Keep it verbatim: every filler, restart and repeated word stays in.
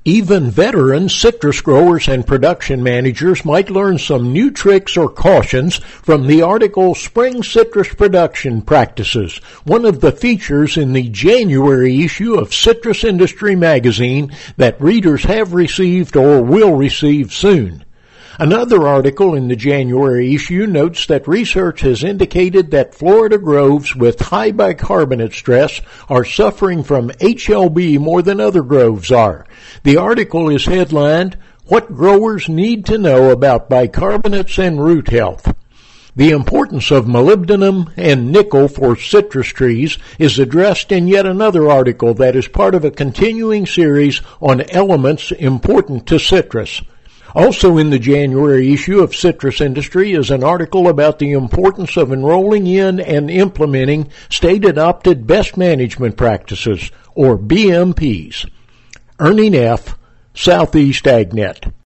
Even veteran citrus growers and production managers might learn some new tricks or cautions from the article Spring Citrus Production Practices, one of the features in the January issue of Citrus Industry Magazine that readers have received or will receive soon. Another article in the January issue notes that research has indicated that Florida groves with high bicarbonate stress are suffering from H L B more than other groves are. The article is headlined, What Growers Need to Know About Bicarbonates and Root Health. The importance of molybdenum and nickel for citrus trees is addressed in yet another article that is part of a continuing series on elements important to citrus. Also in the January issue of Citrus Industry is an article about the importance of enrolling in and implementing state-adopted best management practices, or B M Ps. Ernie Neff, Southeast AgNet.